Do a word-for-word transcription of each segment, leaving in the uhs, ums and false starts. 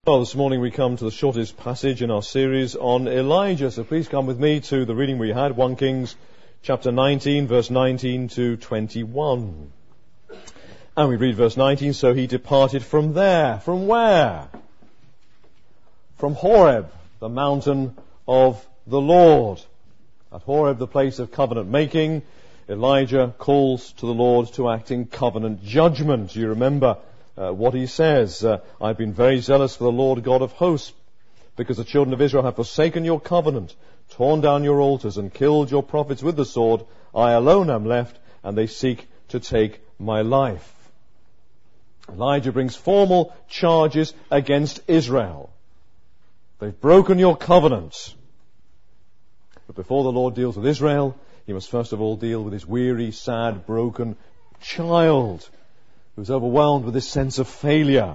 Well, this morning we come to the shortest passage in our series on Elijah. So please come with me to the reading we had, First Kings chapter nineteen, verse nineteen to twenty-one. And we read verse nineteen, so he departed from there. From where? From Horeb, the mountain of the Lord. At Horeb, the place of covenant making, Elijah calls to the Lord to act in covenant judgment. You remember uh, what he says. Uh, I've been very zealous for the Lord God of hosts, because the children of Israel have forsaken your covenant, torn down your altars, and killed your prophets with the sword. I alone am left, and they seek to take my life. Elijah brings formal charges against Israel. They've broken your covenant. But before the Lord deals with Israel, he must first of all deal with his weary, sad, broken child who's overwhelmed with this sense of failure.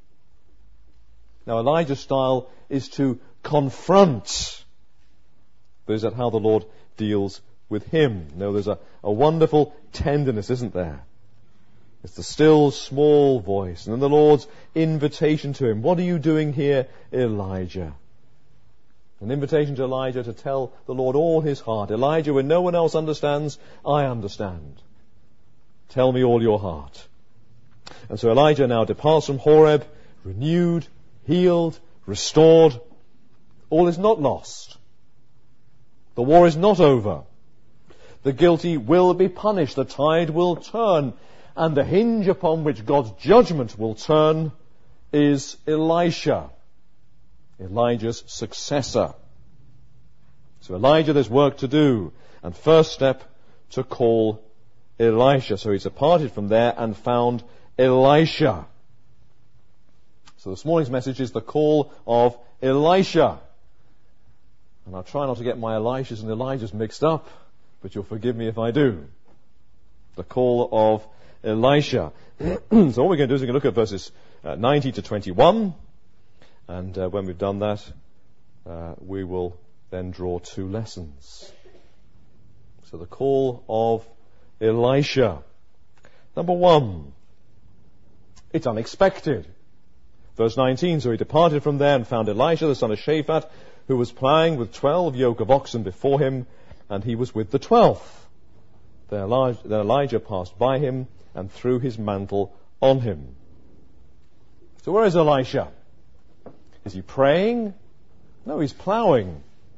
Now, Elijah's style is to confront. But is that how the Lord deals with him? No, there's a, a wonderful tenderness, isn't there? It's the still, small voice, and then the Lord's invitation to him. What are you doing here, Elijah? An invitation to Elijah to tell the Lord all his heart. Elijah, when no one else understands, I understand. Tell me all your heart. And so Elijah now departs from Horeb, renewed, healed, restored. All is not lost. The war is not over. The guilty will be punished. The tide will turn. And the hinge upon which God's judgment will turn is Elisha, Elijah's successor. So Elijah, there's work to do. And first step, to call Elisha. So he departed from there and found Elisha. So this morning's message is the call of Elisha. And I'll try not to get my Elishas and Elijahs mixed up, but you'll forgive me if I do. The call of Elisha. So what we're going to do is we're going to look at verses uh, ninety to twenty-one. And uh, when we've done that, uh, we will then draw two lessons. So the call of Elisha. Number one, it's unexpected. Verse nineteen, so he departed from there and found Elisha, the son of Shaphat, who was ploughing with twelve yoke of oxen before him, and he was with the twelfth. Then Elijah, then Elijah passed by him and threw his mantle on him. So where is Elisha? Is he praying? No, he's ploughing.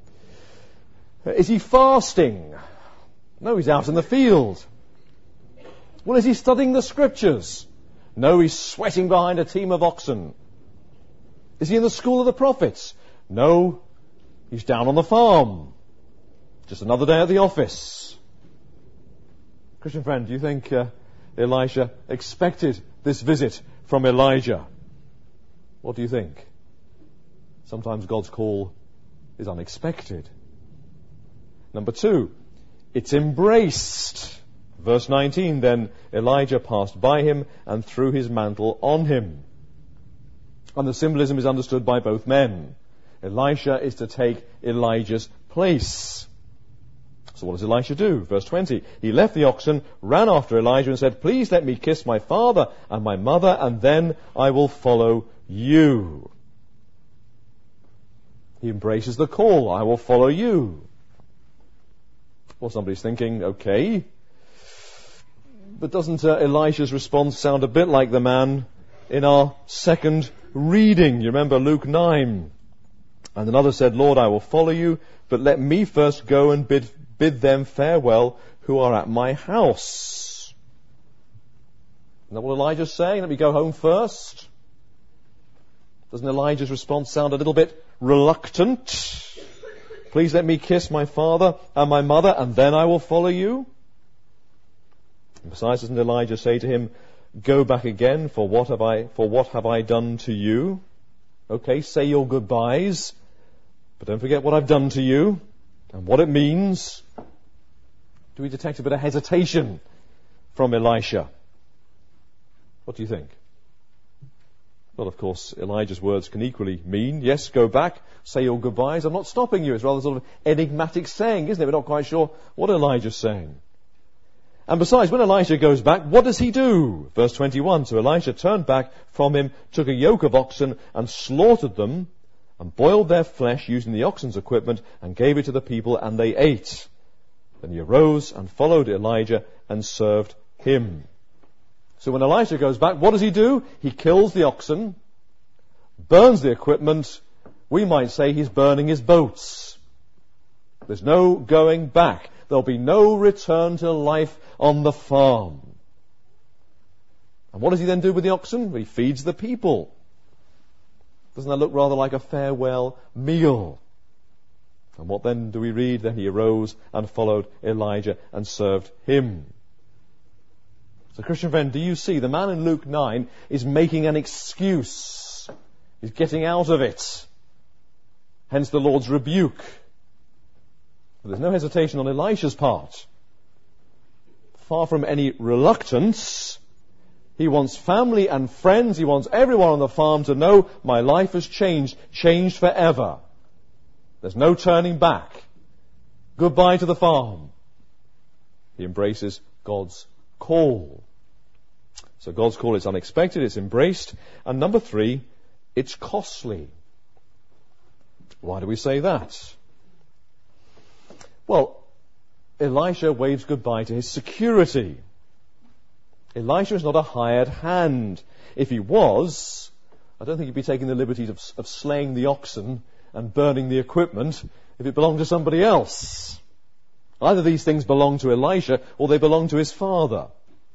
Is he fasting? No, he's out in the field. Well, is he studying the scriptures? No, he's sweating behind a team of oxen. Is he in the school of the prophets? No, he's down on the farm. Just another day at the office. Christian friend, do you think uh, Elisha expected this visit from Elijah? What do you think? Sometimes God's call is unexpected. Number two, it's embraced. Verse nineteen, then Elijah passed by him and threw his mantle on him. And the symbolism is understood by both men. Elisha is to take Elijah's place. So what does Elisha do? Verse twenty, he left the oxen, ran after Elijah and said, please let me kiss my father and my mother, and then I will follow you. He embraces the call, I will follow you. Well, somebody's thinking, okay, but doesn't uh, Elisha's response sound a bit like the man in our second reading? You remember Luke nine. And another said, Lord, I will follow you, but let me first go and bid bid them farewell who are at my house. Isn't that what Elijah's saying? Let me go home first. Doesn't Elijah's response sound a little bit reluctant? Please let me kiss my father and my mother, and then I will follow you. And besides, doesn't Elijah say to him, go back again, for what have I, for what have I done to you? Okay, say your goodbyes, but don't forget what I've done to you and what it means. Do we detect a bit of hesitation from Elisha? What do you think? Well, of course, Elijah's words can equally mean, yes, go back, say your goodbyes, I'm not stopping you. It's rather sort of enigmatic saying, isn't it? We're not quite sure what Elijah's saying. And besides, when Elisha goes back, what does he do? Verse twenty-one, so Elisha turned back from him, took a yoke of oxen and slaughtered them, and boiled their flesh using the oxen's equipment, and gave it to the people, and they ate. Then he arose and followed Elijah and served him. So when Elisha goes back, what does he do? He kills the oxen, burns the equipment. We might say he's burning his boats. There's no going back. There'll be no return to life on the farm. And what does he then do with the oxen? He feeds the people. Doesn't that look rather like a farewell meal? And what then do we read? Then he arose and followed Elijah and served him. So, Christian friend, do you see the man in Luke nine is making an excuse? He's getting out of it. Hence the Lord's rebuke. But there's no hesitation on Elisha's part. Far from any reluctance, he wants family and friends, he wants everyone on the farm to know, my life has changed, changed forever. There's no turning back. Goodbye to the farm. He embraces God's call. So God's call is unexpected, it's embraced. And number three, it's costly. Why do we say that? Well, Elisha waves goodbye to his security. Elisha is not a hired hand. If he was, I don't think he'd be taking the liberties of, of slaying the oxen and burning the equipment if it belonged to somebody else. Either these things belong to Elisha or they belong to his father.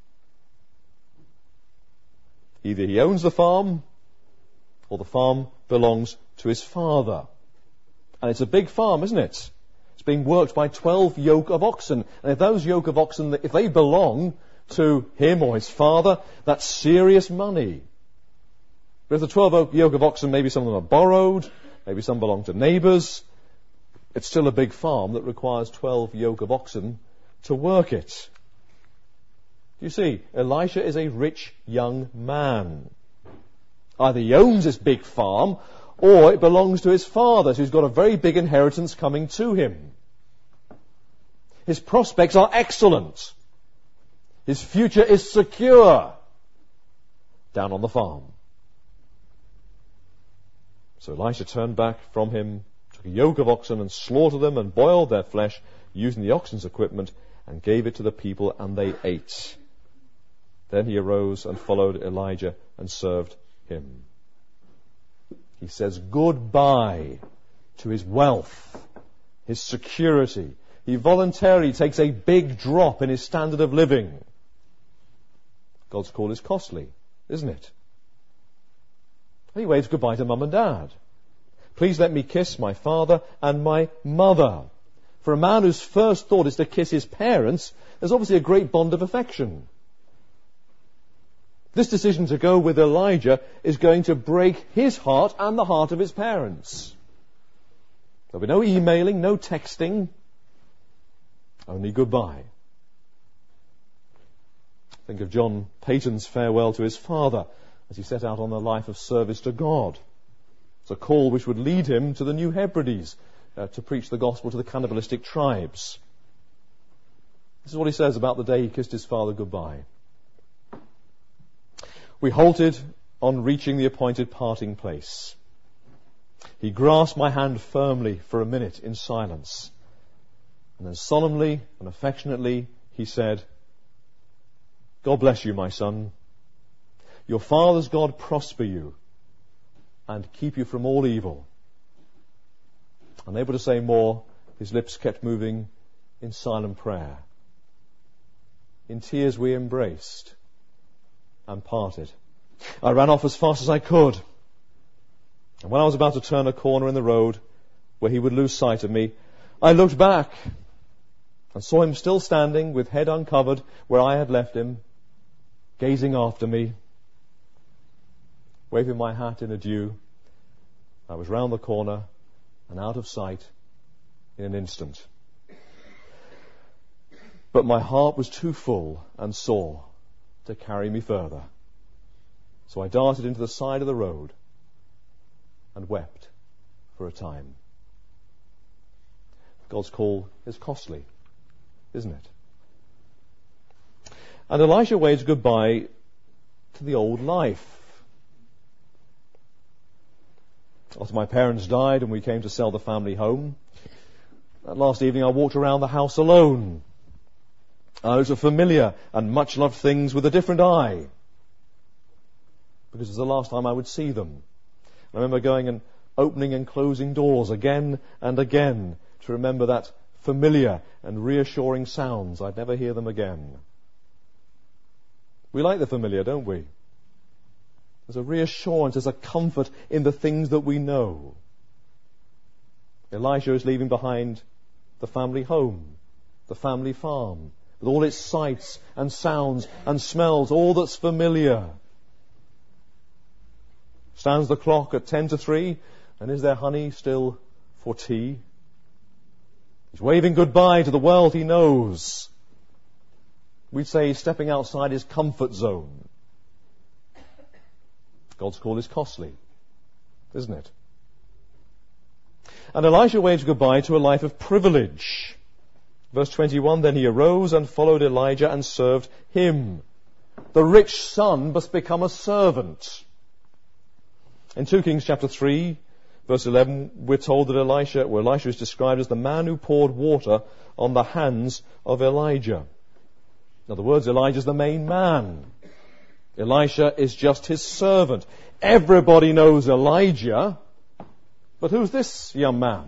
Either he owns the farm or the farm belongs to his father. And it's a big farm, isn't it? It's being worked by twelve yoke of oxen. And if those yoke of oxen, if they belong to him or his father, that's serious money. But if the twelve yoke of oxen, maybe some of them are borrowed, maybe some belong to neighbours, it's still a big farm that requires twelve yoke of oxen to work it. You see, Elisha is a rich young man. Either he owns this big farm, or it belongs to his father, who's got a very big inheritance coming to him. His prospects are excellent. His future is secure down on the farm. So Elisha turned back from him, took a yoke of oxen and slaughtered them and boiled their flesh using the oxen's equipment and gave it to the people, and they ate. Then he arose and followed Elijah and served him. He says goodbye to his wealth, his security. He voluntarily takes a big drop in his standard of living. God's call is costly, isn't it? He waves goodbye to mum and dad. Please let me kiss my father and my mother. For a man whose first thought is to kiss his parents, there's obviously a great bond of affection. This decision to go with Elijah is going to break his heart and the heart of his parents. There'll be no emailing, no texting, only goodbye. Think of John Peyton's farewell to his father as he set out on a life of service to God. It's a call which would lead him to the New Hebrides uh, to preach the gospel to the cannibalistic tribes. This is what he says about the day he kissed his father goodbye. We halted on reaching the appointed parting place. He grasped my hand firmly for a minute in silence. And then solemnly and affectionately he said, God bless you, my son. Your father's God prosper you and keep you from all evil. Unable to say more, his lips kept moving in silent prayer. In tears we embraced and parted. I ran off as fast as I could. And when I was about to turn a corner in the road where he would lose sight of me, I looked back and saw him still standing with head uncovered where I had left him, gazing after me, waving my hat in adieu. I was round the corner and out of sight in an instant. But my heart was too full and sore to carry me further. So I darted into the side of the road and wept for a time. God's call is costly, isn't it? And Elisha waves goodbye to the old life. After my parents died and we came to sell the family home, that last evening I walked around the house alone. I looked at familiar and much-loved things with a different eye, because it was the last time I would see them. I remember going and opening and closing doors again and again to remember that familiar and reassuring sounds. I'd never hear them again. We like the familiar, don't we? There's a reassurance, there's a comfort in the things that we know. Elisha is leaving behind the family home, the family farm, with all its sights and sounds and smells, all that's familiar. Stands the clock at ten to three, and is there honey still for tea? He's waving goodbye to the world he knows. We'd say he's stepping outside his comfort zone. God's call is costly, isn't it? And Elisha waves goodbye to a life of privilege. Verse twenty-one, then he arose and followed Elijah and served him. The rich son must become a servant. In Second Kings chapter three, verse eleven, we're told that Elisha, well, Elisha is described as the man who poured water on the hands of Elijah. In other words, Elijah's the main man. Elisha is just his servant. Everybody knows Elijah, but who's this young man?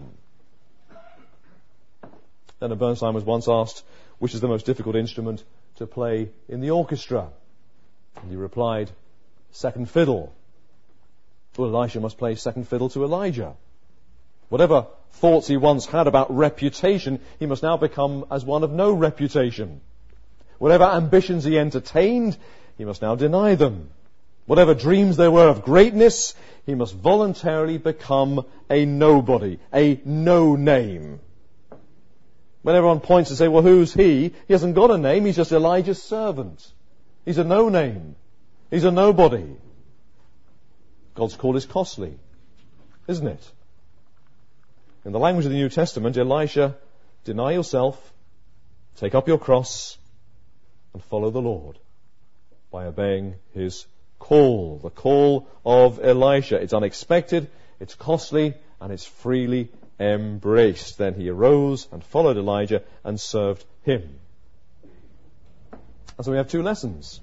Leonard Bernstein was once asked, which is the most difficult instrument to play in the orchestra? And he replied, second fiddle. Well, Elisha must play second fiddle to Elijah. Whatever thoughts he once had about reputation, he must now become as one of no reputation. Whatever ambitions he entertained, he must now deny them. Whatever dreams there were of greatness, he must voluntarily become a nobody, a no-name. When everyone points and say, well, who's he? He hasn't got a name, he's just Elijah's servant. He's a no-name. He's a nobody. God's call is costly, isn't it? In the language of the New Testament, Elisha, deny yourself, take up your cross, and follow the Lord by obeying his call, the call of Elisha. It's unexpected, it's costly, and it's freely embraced. Then he arose and followed Elijah and served him. And so we have two lessons.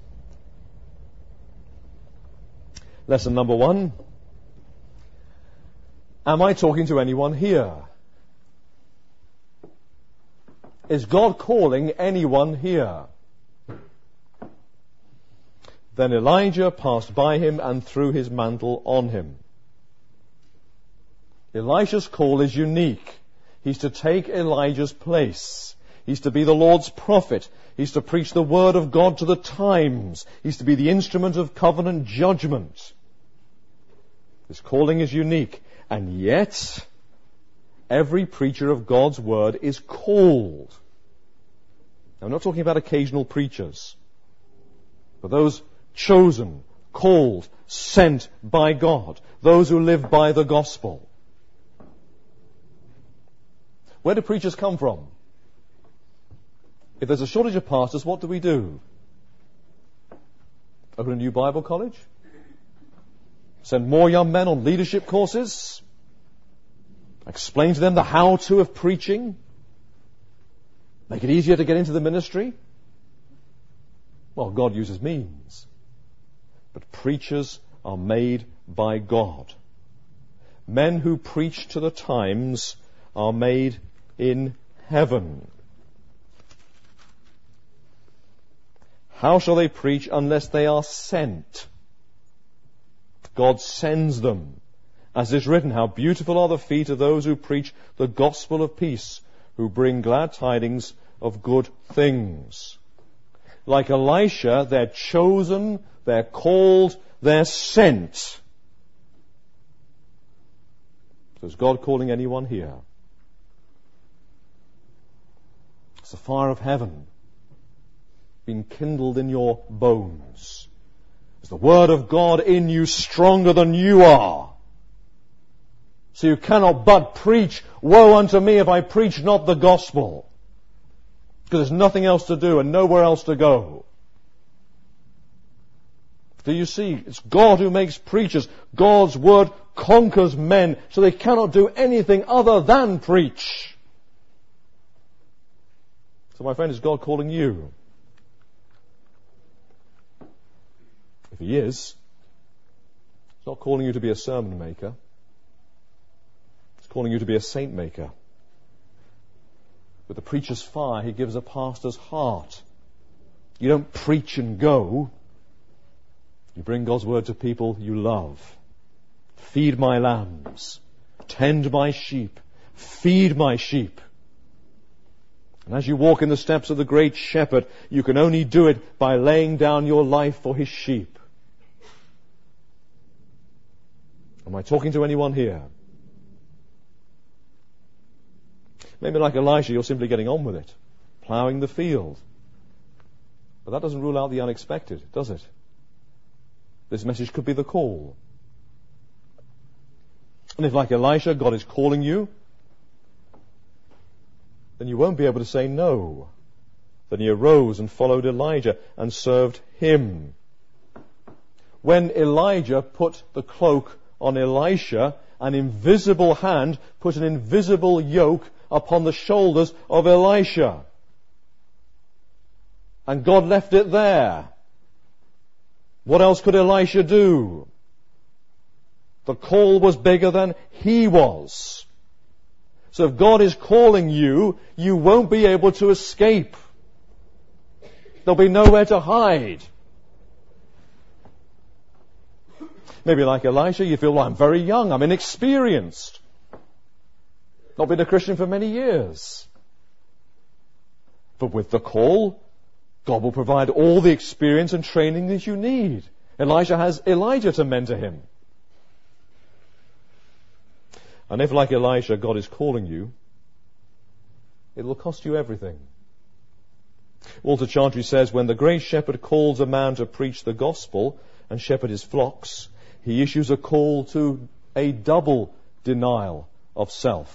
Lesson number one. Am I talking to anyone here? Is God calling anyone here? Then Elijah passed by him and threw his mantle on him. Elisha's call is unique. He's to take Elijah's place. He's to be the Lord's prophet. He's to preach the word of God to the times. He's to be the instrument of covenant judgment. His calling is unique. And yet, every preacher of God's word is called. Now, I'm not talking about occasional preachers, but those chosen, called, sent by God, those who live by the gospel. Where do preachers come from? If there's a shortage of pastors, what do we do? Open a new Bible college? Send more young men on leadership courses? Explain to them the how-to of preaching? Make it easier to get into the ministry? Well, God uses means. But preachers are made by God. Men who preach to the times are made in heaven. How shall they preach unless they are sent? God sends them. As is written, how beautiful are the feet of those who preach the gospel of peace, who bring glad tidings of good things. Like Elisha, they're chosen, they're called, they're sent. So is God calling anyone here? It's the fire of heaven been kindled in your bones. Is the word of God in you stronger than you are? So you cannot but preach, woe unto me if I preach not the gospel. Because there's nothing else to do and nowhere else to go. Do you see? It's God who makes preachers. God's word conquers men, so they cannot do anything other than preach. So my friend, is God calling you? If he is, he's not calling you to be a sermon maker. He's calling you to be a saint maker. With the preacher's fire, he gives a pastor's heart. You don't preach and go. You bring God's word to people you love. Feed my lambs. Tend my sheep. Feed my sheep. And as you walk in the steps of the great shepherd, you can only do it by laying down your life for his sheep. Am I talking to anyone here? Maybe like Elisha, you're simply getting on with it, ploughing the field. But that doesn't rule out the unexpected, does it? This message could be the call. And if, like Elisha, God is calling you, then you won't be able to say no. Then he arose and followed Elijah and served him. When Elijah put the cloak on Elisha, an invisible hand put an invisible yoke upon the shoulders of Elisha. And God left it there. What else could Elisha do? The call was bigger than he was. So if God is calling you, you won't be able to escape. There'll be nowhere to hide. Maybe like Elisha, you feel, well, I'm very young, I'm inexperienced. Not been a Christian for many years. But with the call, God will provide all the experience and training that you need. Elisha has Elijah to mentor him. And if, like Elisha, God is calling you, it will cost you everything. Walter Chantry says, when the great shepherd calls a man to preach the gospel and shepherd his flocks, he issues a call to a double denial of self.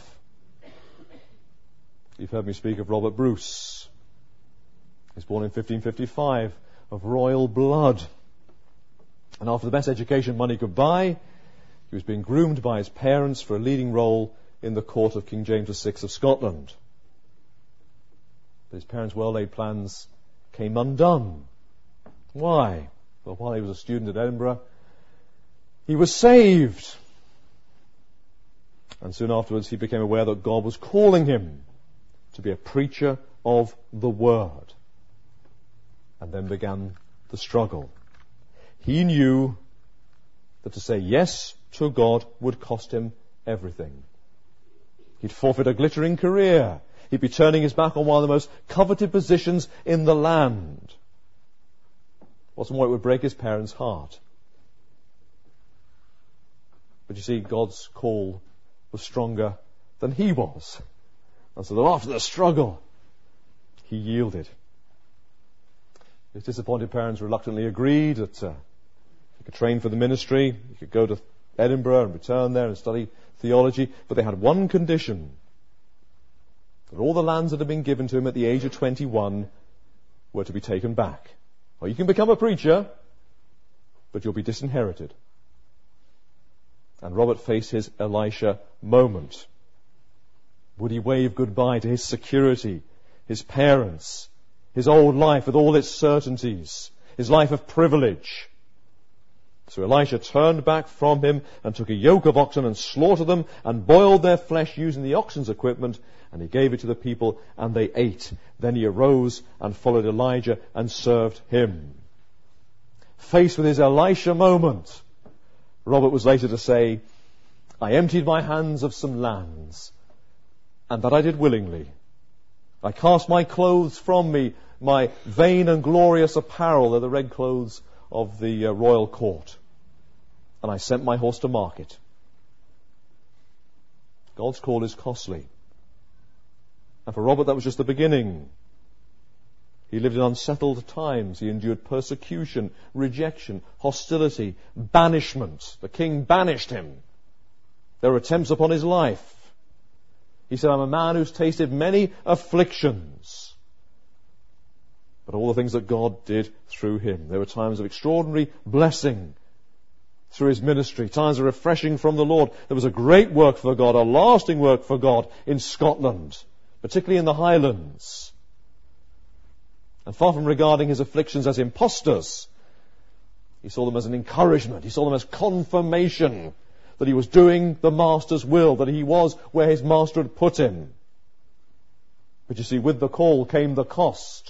You've heard me speak of Robert Bruce. He was born in fifteen fifty-five, of royal blood. And after the best education money could buy, he was being groomed by his parents for a leading role in the court of King James the Sixth of Scotland. But his parents' well-laid plans came undone. Why? Well, while he was a student at Edinburgh, he was saved. And soon afterwards he became aware that God was calling him to be a preacher of the Word. And then began the struggle. He knew that to say yes to God would cost him everything. He'd forfeit a glittering career. He'd be turning his back on one of the most coveted positions in the land. What's more, it would break his parents' heart. But you see, God's call was stronger than he was. And so after the struggle, he yielded. His disappointed parents reluctantly agreed that uh, he could train for the ministry, he could go to Edinburgh and return there and study theology, but they had one condition: that all the lands that had been given to him at the age of twenty-one were to be taken back. Well, you can become a preacher, but you'll be disinherited. And Robert faced his Elisha moment. Would he wave goodbye to his security, his parents, his old life with all its certainties, his life of privilege? So Elisha turned back from him and took a yoke of oxen and slaughtered them and boiled their flesh using the oxen's equipment, and he gave it to the people and they ate. Then he arose and followed Elijah and served him. Faced with his Elisha moment, Robert was later to say, I emptied my hands of some lands, and that I did willingly. I cast my clothes from me, my vain and glorious apparel, they're the red clothes of the uh, royal court, and I sent my horse to market. God's call is costly. And for Robert, that was just the beginning. He lived in unsettled times. He endured persecution, rejection, hostility, banishment. The king banished him. There were attempts upon his life. He said, I'm a man who's tasted many afflictions. but all the things that God did through him. There were times of extraordinary blessing through his ministry, times of refreshing from the Lord. There was a great work for God, a lasting work for God in Scotland, particularly in the Highlands. And far from regarding his afflictions as impostors, he saw them as an encouragement. He saw them as confirmation that he was doing the Master's will, that he was where his Master had put him. But you see, with the call came the cost.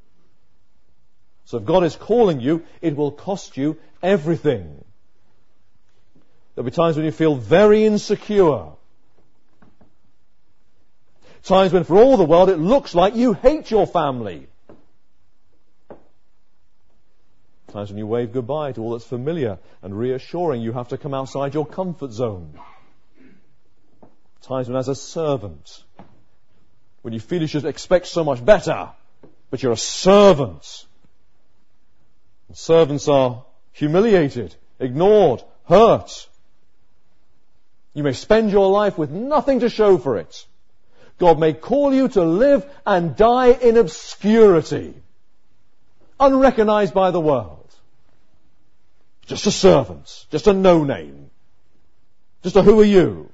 So if God is calling you, it will cost you everything. There'll be times when you feel very insecure. Times when for all the world it looks like you hate your family. Times when you wave goodbye to all that's familiar and reassuring, you have to come outside your comfort zone. Times when as a servant, when you feel you should expect so much better, but you're a servant. And servants are humiliated, ignored, hurt. You may spend your life with nothing to show for it. God may call you to live and die in obscurity, unrecognized by the world. Just a servant, just a no-name, just a who are you?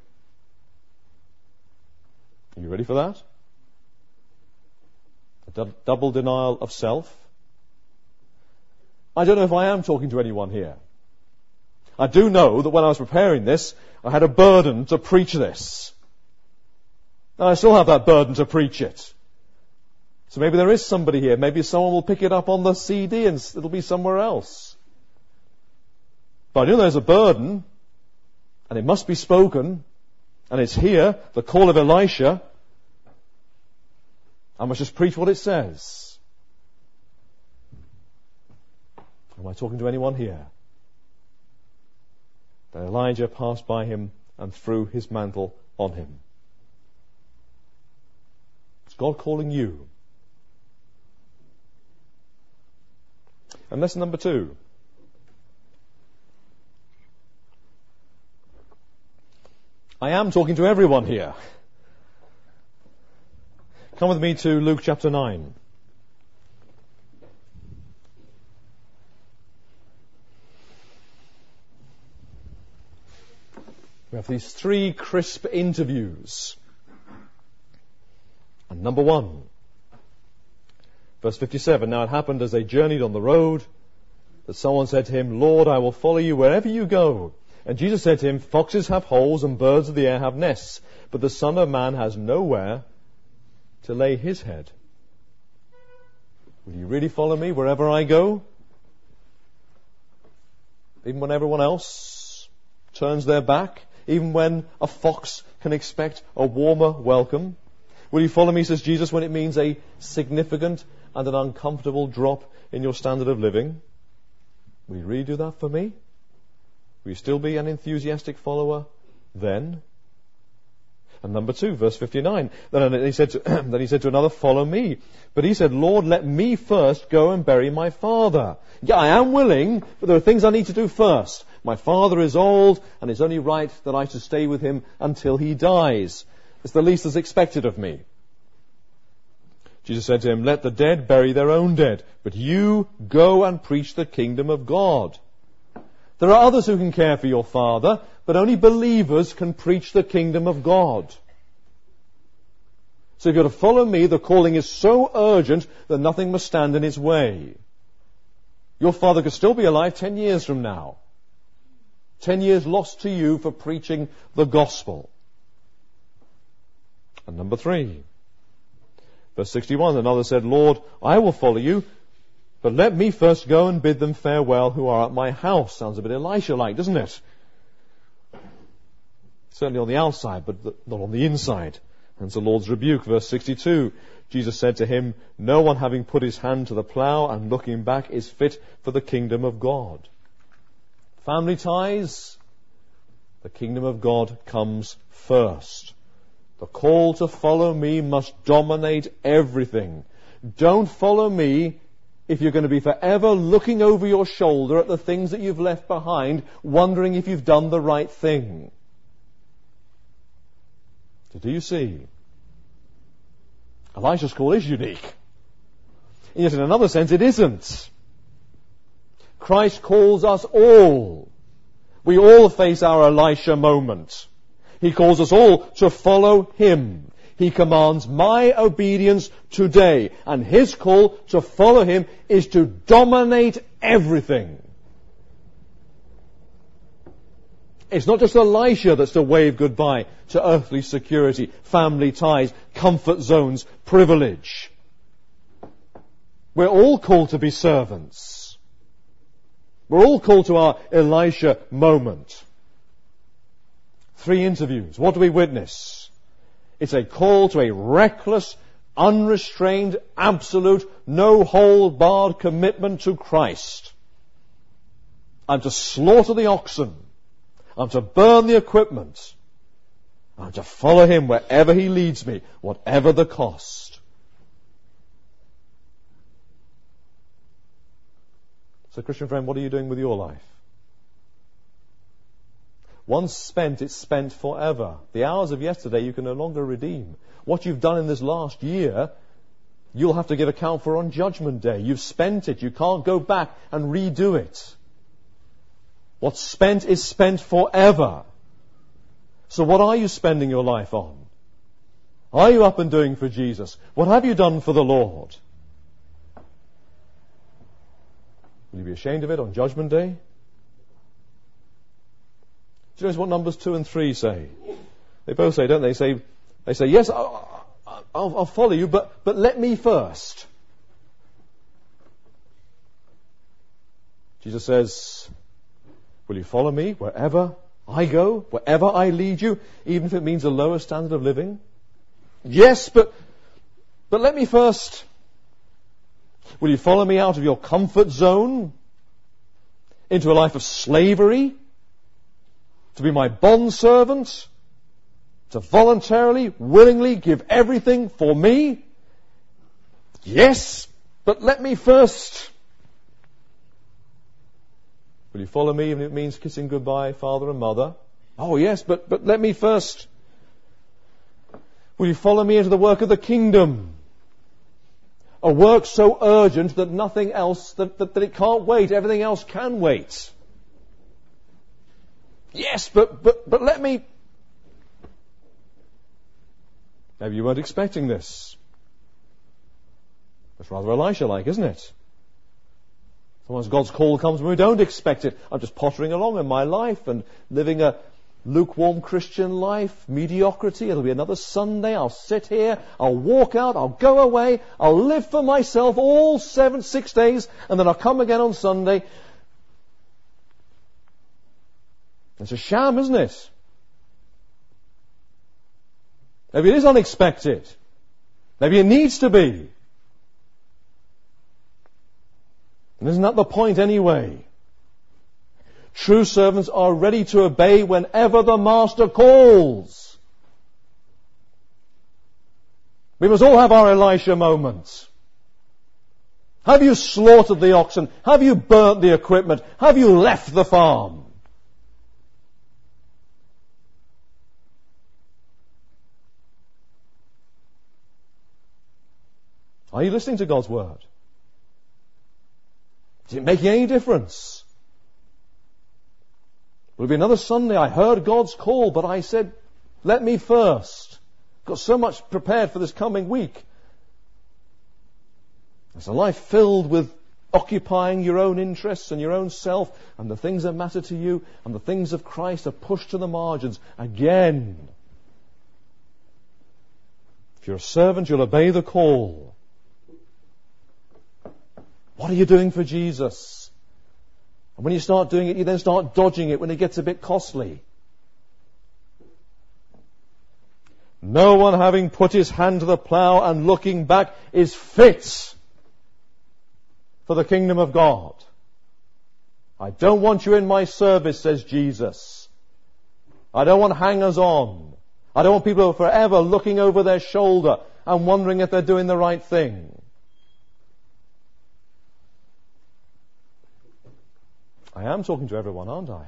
Are you ready for that? A du- double denial of self. I don't know if I am talking to anyone here. I do know that when I was preparing this, I had a burden to preach this. And I still have that burden to preach it. So maybe there is somebody here. Maybe someone will pick it up on the C D and it'll be somewhere else. But I know there's a burden, and it must be spoken, and it's here, the call of Elisha. I must just preach what it says. Am I talking to anyone here? Then Elijah passed by him and threw his mantle on him. Is God calling you? And lesson number two. I am talking to everyone here. Come with me to Luke chapter nine. We have these three crisp interviews. And number one, verse fifty-seven, now it happened as they journeyed on the road that someone said to him, Lord, I will follow you wherever you go. And Jesus said to him, foxes have holes and birds of the air have nests, but the Son of Man has nowhere to lay his head. Will you really follow me wherever I go? Even when everyone else turns their back? Even when a fox can expect a warmer welcome? Will you follow me, says Jesus, when it means a significant and an uncomfortable drop in your standard of living? Will you really do that for me? Will you still be an enthusiastic follower then? And number two, verse fifty-nine. Then he said to, then he said to another, follow me. But he said, Lord, let me first go and bury my father. Yeah, I am willing, but there are things I need to do first. My father is old, and it's only right that I should stay with him until he dies. It's the least that's expected of me. Jesus said to him, let the dead bury their own dead, but you go and preach the kingdom of God. There are others who can care for your father, but only believers can preach the kingdom of God. So if you're to follow me, the calling is so urgent that nothing must stand in its way. Your father could still be alive ten years from now. Ten years lost to you for preaching the gospel. And number three, verse sixty-one, another said, Lord, I will follow you, but let me first go and bid them farewell who are at my house. Sounds a bit Elisha-like, doesn't it? Certainly on the outside, but not on the inside. Hence the Lord's rebuke. Verse sixty-two, Jesus said to him, no one having put his hand to the plough and looking back is fit for the kingdom of God. Family ties, the kingdom of God comes first. The call to follow me must dominate everything. Don't follow me if you're going to be forever looking over your shoulder at the things that you've left behind, wondering if you've done the right thing. So do you see? Elisha's call is unique. and yet in another sense it isn't. Christ calls us all. We all face our Elisha moment. He calls us all to follow Him. He commands my obedience today, and His call to follow Him is to dominate everything. It's not just Elisha that's to wave goodbye to earthly security, family ties, comfort zones, privilege. We're all called to be servants. We're all called to our Elisha moment. Three interviews. What do we witness? It's a call to a reckless, unrestrained, absolute, no-hold-barred commitment to Christ. I'm to slaughter the oxen. I'm to burn the equipment. I'm to follow Him wherever He leads me, whatever the cost. So, Christian friend, what are you doing with your life? Once spent, it's spent forever. The hours of yesterday you can no longer redeem. What you've done in this last year, you'll have to give account for on Judgment Day. You've spent it. You can't go back and redo it. What's spent is spent forever. So what are you spending your life on? Are you up and doing for Jesus? What have you done for the Lord? Will you be ashamed of it on Judgment Day? Do you know what Numbers two and three say? They both say, don't they? Say, they say, yes, I'll, I'll, I'll follow you, but, but let me first. Jesus says, will you follow me wherever I go, wherever I lead you, even if it means a lower standard of living? Yes, but, but let me first. Will you follow me out of your comfort zone into a life of slavery? To be my bondservant? To voluntarily, willingly give everything for me? Yes, but let me first. Will you follow me even if it means kissing goodbye father and mother? Oh yes, but, but let me first. Will you follow me into the work of the kingdom? A work so urgent that nothing else, that, that, that it can't wait. Everything else can wait. Yes, but, but, but let me. Maybe you weren't expecting this. That's rather Elisha-like, isn't it? Sometimes God's call comes when we don't expect it. I'm just pottering along in my life and living a lukewarm Christian life, mediocrity. It'll be another Sunday. I'll sit here. I'll walk out. I'll go away. I'll live for myself all seven, six days, and then I'll come again on Sunday. It's a sham, isn't it? Maybe it is unexpected. Maybe it needs to be. And isn't that the point anyway? True servants are ready to obey whenever the Master calls. We must all have our Elisha moments. Have you slaughtered the oxen? Have you burnt the equipment? Have you left the farm? Are you listening to God's Word? Is it making any difference? Will it be another Sunday? I heard God's call, but I said, let me first. Got so much prepared for this coming week. It's a life filled with occupying your own interests and your own self, and the things that matter to you and the things of Christ are pushed to the margins again. If you're a servant, you'll obey the call. What are you doing for Jesus? And when you start doing it, you then start dodging it when it gets a bit costly. No one having put his hand to the plough and looking back is fit for the kingdom of God. I don't want you in my service, says Jesus. I don't want hangers-on. I don't want people who are forever looking over their shoulder and wondering if they're doing the right thing. I am talking to everyone, aren't I?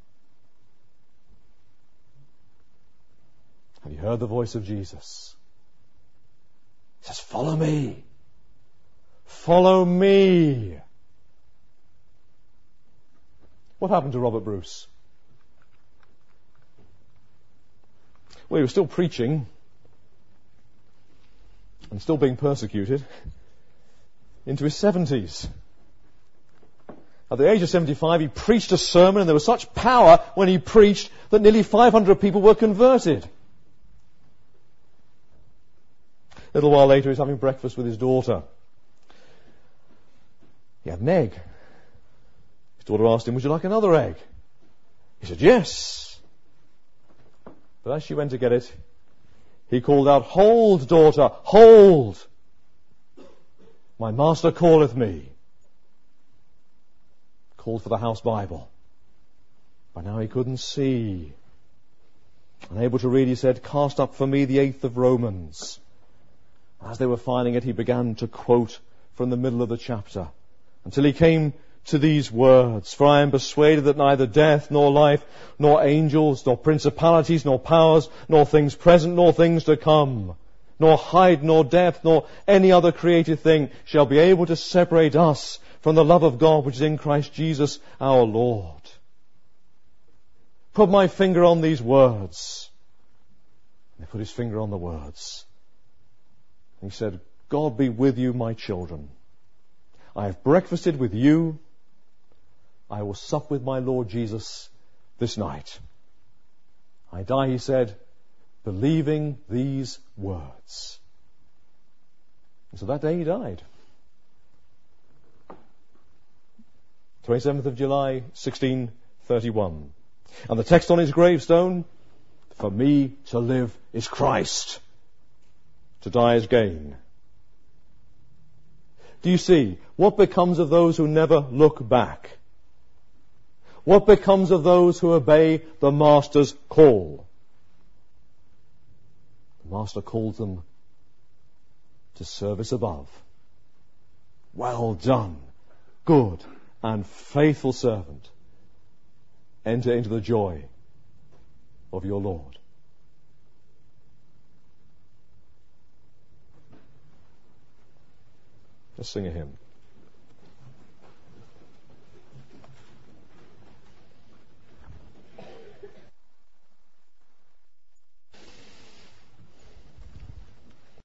Have you heard the voice of Jesus? He says, follow me. follow me. What happened to Robert Bruce? Well, he was still preaching and still being persecuted into his seventies. At the age of seventy-five, he preached a sermon, and there was such power when he preached that nearly five hundred people were converted. A little while later, he's having breakfast with his daughter. He had an egg. His daughter asked him, would you like another egg? He said, yes. But as she went to get it, he called out, hold, daughter, hold. My master calleth me. Called for the house Bible. By now he couldn't see. Unable to read, he said, cast up for me the eighth of Romans. As they were finding it, he began to quote from the middle of the chapter, until he came to these words, for I am persuaded that neither death, nor life, nor angels, nor principalities, nor powers, nor things present, nor things to come, nor height, nor depth, nor any other created thing shall be able to separate us from the love of God which is in Christ Jesus our Lord. Put my finger on these words. And he put his finger on the words. He said, God be with you, my children. I have breakfasted with you. I will sup with my Lord Jesus this night. I die, he said, believing these words. And so that day he died. twenty-seventh of July, sixteen thirty-one. And the text on his gravestone, for me to live is Christ. To die is gain. Do you see? What becomes of those who never look back? What becomes of those who obey the Master's call? The Master calls them to service above. Well done, good and faithful servant. Enter into the joy of your Lord. Let's sing a hymn.